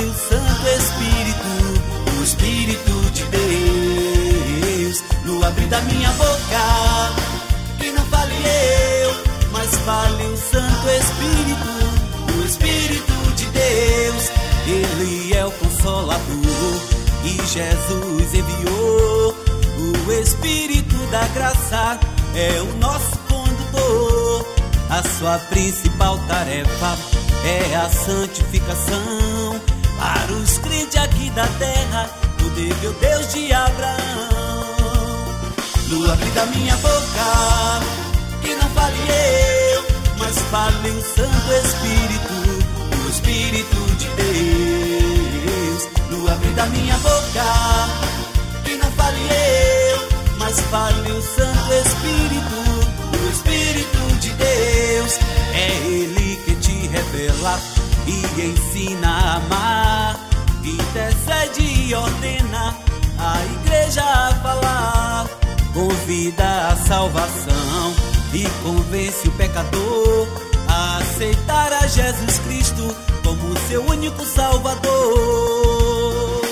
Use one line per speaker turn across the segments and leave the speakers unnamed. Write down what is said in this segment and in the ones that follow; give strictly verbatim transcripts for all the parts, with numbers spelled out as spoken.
fale o Santo Espírito, o Espírito de Deus. No abrir da minha boca, que não fale eu, mas fale o Santo Espírito, o Espírito de Deus. Ele é o Consolador e Jesus enviou. O Espírito da graça é o nosso condutor. A sua principal tarefa é a santificação. Para os crentes aqui da terra, poder ver o Deus de Abraão. No abrir da minha boca, que não fale eu, mas fale o Santo Espírito, o Espírito de Deus. No abrir da minha boca, que não fale eu, mas fale o Santo Espírito, o Espírito de Deus. É Ele que te revela e ensina a amar, intercede e ordena a igreja a falar, convida a salvação e convence o pecador a aceitar a Jesus Cristo como seu único Salvador.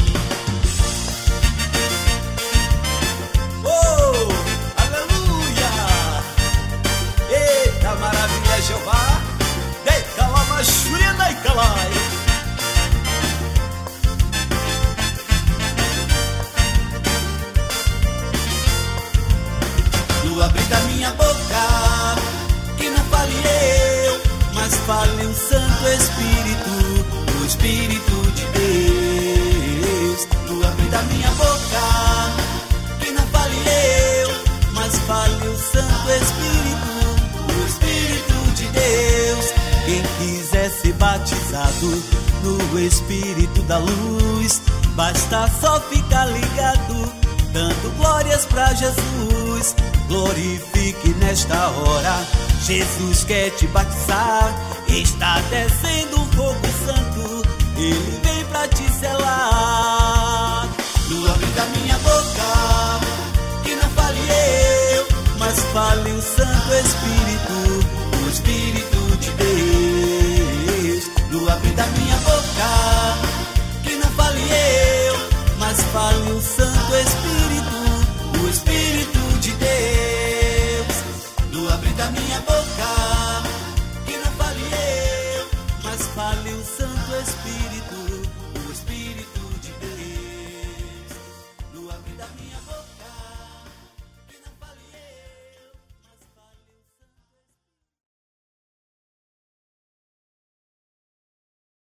Oh, aleluia! Eita maravilha é Jeová! Dei calama shurina e calai. No abrir da minha boca, que não fale eu, mas fale o Santo Espírito, o Espírito de Deus. No abrir da minha boca, que não fale eu, mas fale o Santo Espírito, o Espírito de Deus. Quem quiser ser batizado no Espírito da luz, basta só ficar ligado, dando glórias pra Jesus. Glorifique nesta hora, Jesus quer te batizar. Está descendo um fogo santo, Ele vem pra te selar. No abrir da minha boca, que não fale eu, mas fale o Santo Espírito, o Espírito de Deus. No abrir da minha boca, que não fale eu, mas fale o Santo Espírito,